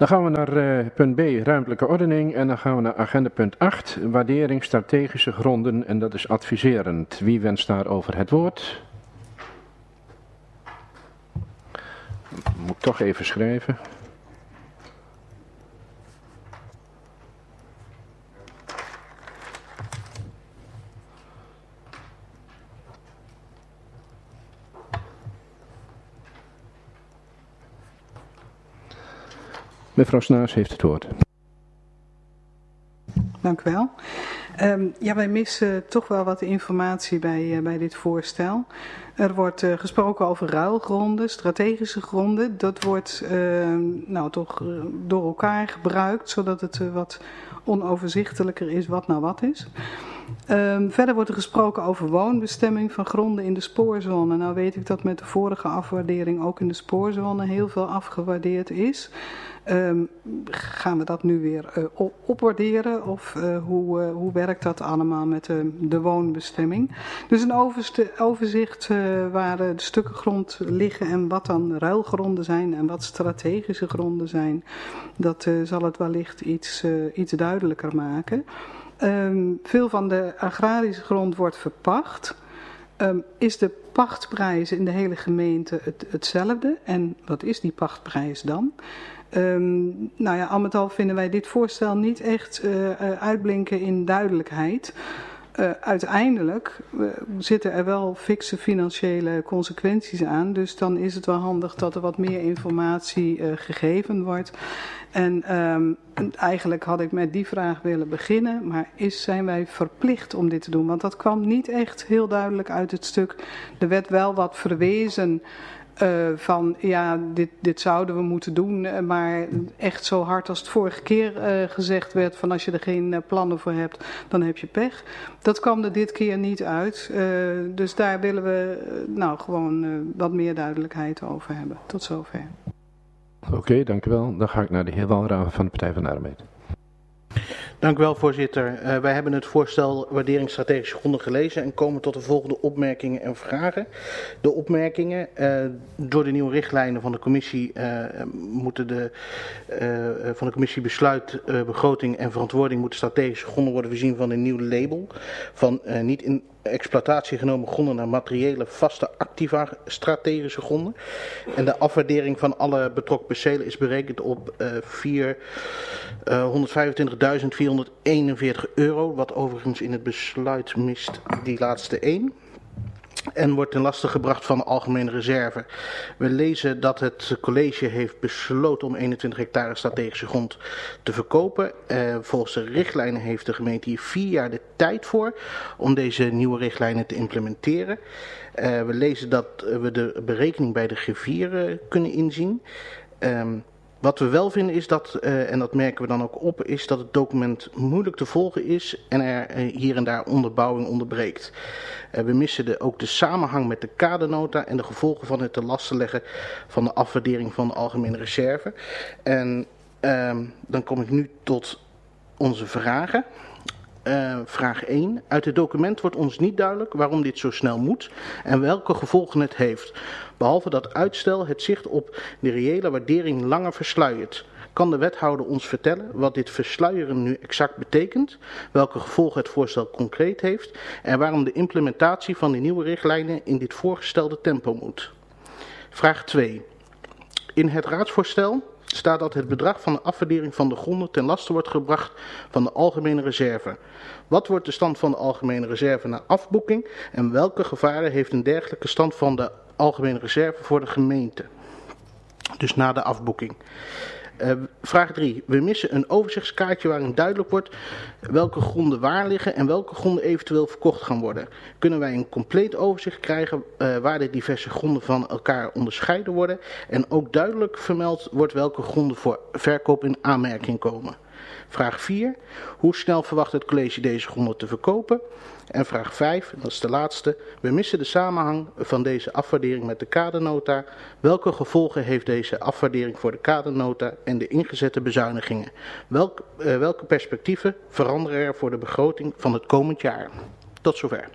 Dan gaan we naar punt B, ruimtelijke ordening. En dan gaan we naar agenda punt 8, waardering strategische gronden. En dat is adviserend. Wie wenst daarover het woord? Moet ik toch even schrijven. Mevrouw Snaars heeft het woord. Dank u wel. Wij missen toch wel wat informatie bij dit voorstel. Er wordt gesproken over ruilgronden, strategische gronden. Dat wordt toch door elkaar gebruikt, zodat het wat onoverzichtelijker is wat nou wat is. Verder wordt er gesproken over woonbestemming van gronden in de spoorzone. Nou weet ik dat met de vorige afwaardering ook in de spoorzone heel veel afgewaardeerd is. Gaan we dat nu weer opwaarderen of hoe werkt dat allemaal met de woonbestemming? Dus een overzicht waar de stukken grond liggen en wat dan ruilgronden zijn en wat strategische gronden zijn. Dat zal het wellicht iets duidelijker maken. Veel van de agrarische grond wordt verpacht. Is de pachtprijs in de hele gemeente hetzelfde? En wat is die pachtprijs dan? Al met al vinden wij dit voorstel niet echt uitblinken in duidelijkheid. Uiteindelijk zitten er wel fikse financiële consequenties aan. Dus dan is het wel handig dat er wat meer informatie gegeven wordt. En eigenlijk had ik met die vraag willen beginnen. Maar zijn wij verplicht om dit te doen? Want dat kwam niet echt heel duidelijk uit het stuk. Er werd wel wat verwezen van ja, dit zouden we moeten doen, maar echt zo hard als het vorige keer gezegd werd van als je er geen plannen voor hebt, dan heb je pech. Dat kwam er dit keer niet uit, dus daar willen we gewoon wat meer duidelijkheid over hebben. Tot zover. Oké, dank u wel. Dan ga ik naar de heer Walraven van de Partij van de Arbeid. Dank u wel, voorzitter. Wij hebben het voorstel waardering strategische gronden gelezen en komen tot de volgende opmerkingen en vragen. De opmerkingen, door de nieuwe richtlijnen van de commissie van de commissie besluit, begroting en verantwoording moeten strategische gronden worden voorzien van een nieuw label van niet in exploitatie genomen gronden naar materiële vaste activa strategische gronden. En de afwaardering van alle betrokken percelen is berekend op €425.441, wat overigens in het besluit mist die laatste 1. En wordt ten laste gebracht van de algemene reserve. We lezen dat het college heeft besloten om 21 hectare strategische grond te verkopen. Volgens de richtlijnen heeft de gemeente hier 4 jaar de tijd voor om deze nieuwe richtlijnen te implementeren. We lezen dat we de berekening bij de griffier kunnen inzien. Wat we wel vinden is dat, en dat merken we dan ook op, is dat het document moeilijk te volgen is en er hier en daar onderbouwing onderbreekt. We missen ook de samenhang met de kadernota en de gevolgen van het te lasten leggen van de afwaardering van de algemene reserve. En dan kom ik nu tot onze vragen. Vraag 1. Uit het document wordt ons niet duidelijk waarom dit zo snel moet en welke gevolgen het heeft. Behalve dat uitstel het zicht op de reële waardering langer versluiert. Kan de wethouder ons vertellen wat dit versluieren nu exact betekent, welke gevolgen het voorstel concreet heeft en waarom de implementatie van de nieuwe richtlijnen in dit voorgestelde tempo moet? Vraag 2. In het raadsvoorstel staat dat het bedrag van de afwaardering van de gronden ten laste wordt gebracht van de algemene reserve. Wat wordt de stand van de algemene reserve na afboeking en welke gevaren heeft een dergelijke stand van de algemene reserve voor de gemeente? Dus na de afboeking. Vraag 3. We missen een overzichtskaartje waarin duidelijk wordt welke gronden waar liggen en welke gronden eventueel verkocht gaan worden. Kunnen wij een compleet overzicht krijgen waar de diverse gronden van elkaar onderscheiden worden en ook duidelijk vermeld wordt welke gronden voor verkoop in aanmerking komen. Vraag 4. Hoe snel verwacht het college deze gronden te verkopen? En vraag 5, dat is de laatste. We missen de samenhang van deze afwaardering met de kadernota. Welke gevolgen heeft deze afwaardering voor de kadernota en de ingezette bezuinigingen? Welke perspectieven veranderen er voor de begroting van het komend jaar? Tot zover.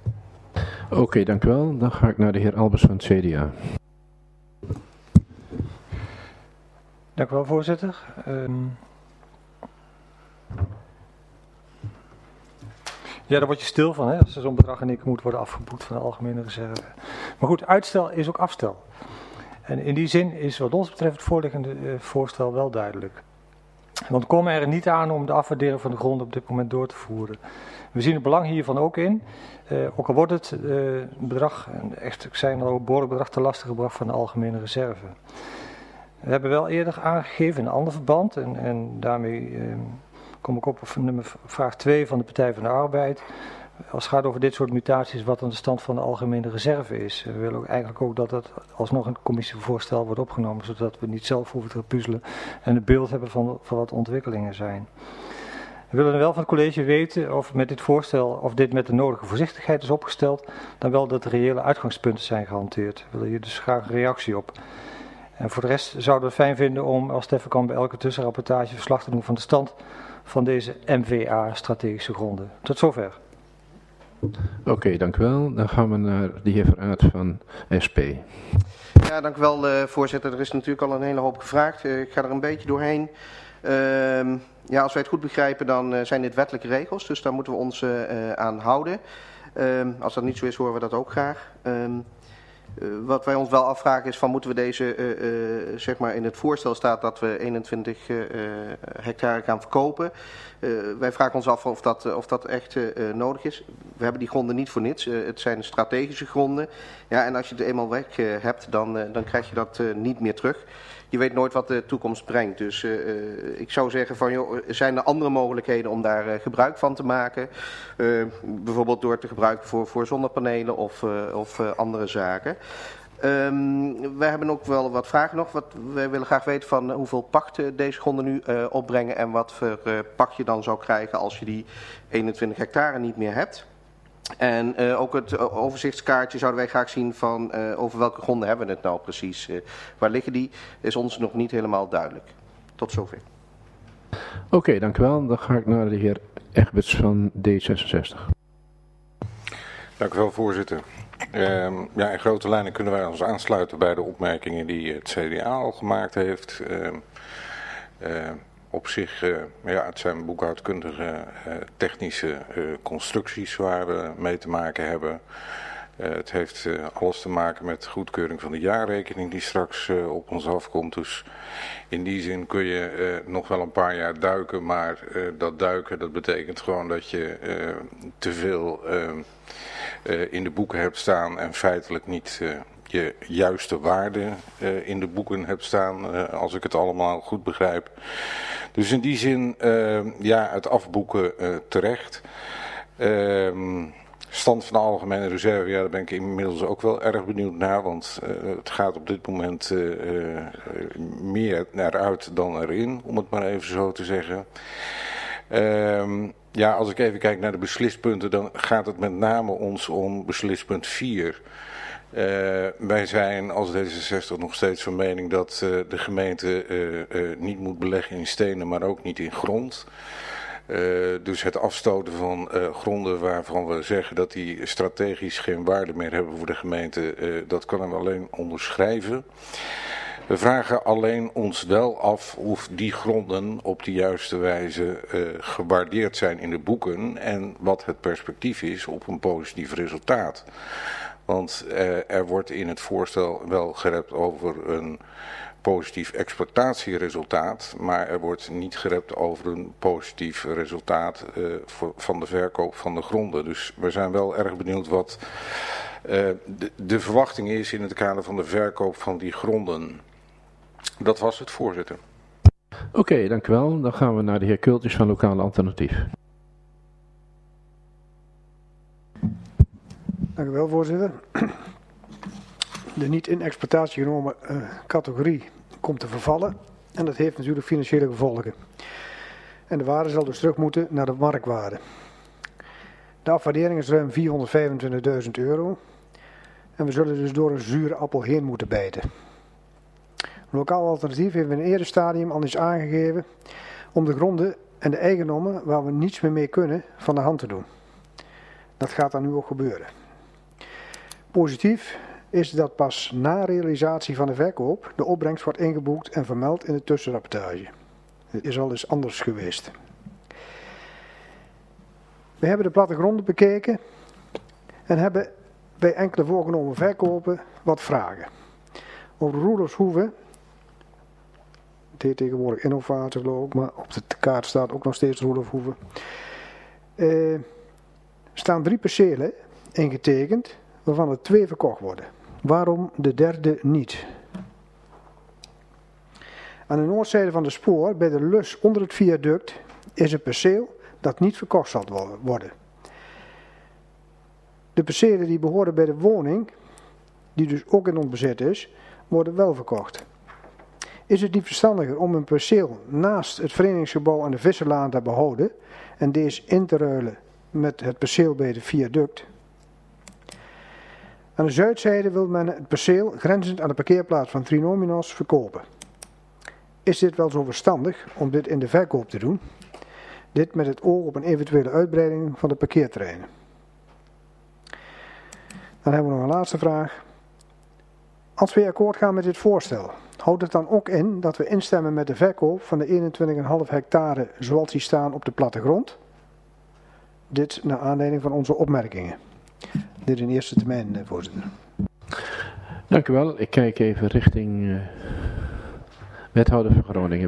Oké, dank u wel. Dan ga ik naar de heer Albers van het CDA. Dank u wel, voorzitter. Ja, daar word je stil van, hè, als er zo'n bedrag in één keer moet worden afgeboekt van de algemene reserve. Maar goed, uitstel is ook afstel. En in die zin is wat ons betreft het voorliggende voorstel wel duidelijk. Want we komen er niet aan om de afwaardering van de grond op dit moment door te voeren. We zien het belang hiervan ook in, ook al wordt het bedrag, echt, ik zei al, een behoorlijk bedrag te lasten gebracht van de algemene reserve. We hebben wel eerder aangegeven in een ander verband, en daarmee kom ik op vraag 2 van de Partij van de Arbeid. Als het gaat over dit soort mutaties, wat dan de stand van de algemene reserve is. We willen ook eigenlijk ook dat het alsnog een commissievoorstel wordt opgenomen, zodat we niet zelf hoeven te puzzelen en een beeld hebben van wat de ontwikkelingen zijn. We willen wel van het college weten of met dit voorstel, of dit met de nodige voorzichtigheid is opgesteld, dan wel dat de reële uitgangspunten zijn gehanteerd. We willen hier dus graag een reactie op. En voor de rest zouden we het fijn vinden om als Stefan bij elke tussenrapportage verslag te doen van de stand van deze MVA strategische gronden. Tot zover. Oké, dank u wel. Dan gaan we naar de heer Verraad van SP. Ja, dank u wel, voorzitter. Er is natuurlijk al een hele hoop gevraagd. Ik ga er een beetje doorheen. Ja, als wij het goed begrijpen, dan zijn dit wettelijke regels, dus daar moeten we ons aan houden. Als dat niet zo is, horen we dat ook graag. Wat wij ons wel afvragen is van, moeten we deze, zeg maar in het voorstel staat dat we 21 hectare gaan verkopen. Wij vragen ons af of dat echt nodig is. We hebben die gronden niet voor niets. Het zijn strategische gronden. Ja, en als je het eenmaal weg hebt, dan krijg je dat niet meer terug. Je weet nooit wat de toekomst brengt. Dus ik zou zeggen van, joh, zijn er andere mogelijkheden om daar gebruik van te maken? Bijvoorbeeld door te gebruiken voor zonnepanelen of andere zaken. We hebben ook wel wat vragen nog. Wij willen graag weten van hoeveel pacht deze gronden nu opbrengen en wat voor pacht je dan zou krijgen als je die 21 hectare niet meer hebt. En ook het overzichtskaartje zouden wij graag zien van over welke gronden hebben we het nou precies. Waar liggen die, is ons nog niet helemaal duidelijk. Tot zover. Oké, dank u wel. Dan ga ik naar de heer Egberts van D66. Dank u wel, voorzitter. Ja, in grote lijnen kunnen wij ons aansluiten bij de opmerkingen die het CDA al gemaakt heeft. Op zich, ja, het zijn boekhoudkundige technische constructies waar we mee te maken hebben. Het heeft alles te maken met goedkeuring van de jaarrekening die straks op ons afkomt. Dus in die zin kun je nog wel een paar jaar duiken, maar dat duiken dat betekent gewoon dat je te veel in de boeken hebt staan en feitelijk niet je juiste waarde in de boeken hebt staan, als ik het allemaal goed begrijp. Dus in die zin, ja, het afboeken terecht. Stand van de algemene reserve, ja, daar ben ik inmiddels ook wel erg benieuwd naar, want het gaat op dit moment meer naar uit dan erin, om het maar even zo te zeggen. Ja, als ik even kijk naar de beslispunten, dan gaat het met name ons om beslispunt 4. Wij zijn als D66 nog steeds van mening dat de gemeente niet moet beleggen in stenen, maar ook niet in grond. Dus het afstoten van gronden waarvan we zeggen dat die strategisch geen waarde meer hebben voor de gemeente, dat kunnen we alleen onderschrijven. We vragen alleen ons wel af of die gronden op de juiste wijze gewaardeerd zijn in de boeken en wat het perspectief is op een positief resultaat. Want er wordt in het voorstel wel gerept over een positief exploitatieresultaat, maar er wordt niet gerept over een positief resultaat van de verkoop van de gronden. Dus we zijn wel erg benieuwd wat de verwachting is in het kader van de verkoop van die gronden. Dat was het, voorzitter. Oké, dank u wel. Dan gaan we naar de heer Kultjes van Lokale Alternatief. Dank u wel, voorzitter. De niet in exploitatie genomen categorie komt te vervallen en dat heeft natuurlijk financiële gevolgen. En de waarde zal dus terug moeten naar de marktwaarde. De afwaardering is ruim €425.000 en we zullen dus door een zure appel heen moeten bijten. Lokaal Alternatief heeft in een eerder stadium al eens aangegeven om de gronden en de eigendommen waar we niets meer mee kunnen van de hand te doen. Dat gaat dan nu ook gebeuren. Positief is dat pas na realisatie van de verkoop de opbrengst wordt ingeboekt en vermeld in de tussenrapportage. Het is al eens anders geweest. We hebben de plattegronden bekeken en hebben bij enkele voorgenomen verkopen wat vragen. Over Roelershoeve, het heet tegenwoordig Innovatie geloof ik, maar op de kaart staat ook nog steeds Roelershoeve. Staan 3 percelen ingetekend, waarvan er 2 verkocht worden. Waarom de derde niet? Aan de noordzijde van de spoor, bij de lus onder het viaduct, is een perceel dat niet verkocht zal worden. De percelen die behoren bij de woning, die dus ook in ons bezit is, worden wel verkocht. Is het niet verstandiger om een perceel naast het verenigingsgebouw aan de Visserlaan te behouden en deze in te ruilen met het perceel bij de viaduct? Aan de zuidzijde wil men het perceel grenzend aan de parkeerplaats van Trinominos verkopen. Is dit wel zo verstandig om dit in de verkoop te doen? Dit met het oog op een eventuele uitbreiding van de parkeerterreinen. Dan hebben we nog een laatste vraag. Als we akkoord gaan met dit voorstel, houdt het dan ook in dat we instemmen met de verkoop van de 21,5 hectare zoals die staan op de plattegrond? Dit naar aanleiding van onze opmerkingen. Dit in eerste termijn, voorzitter. Dank u wel. Ik kijk even richting wethouder van Groningen.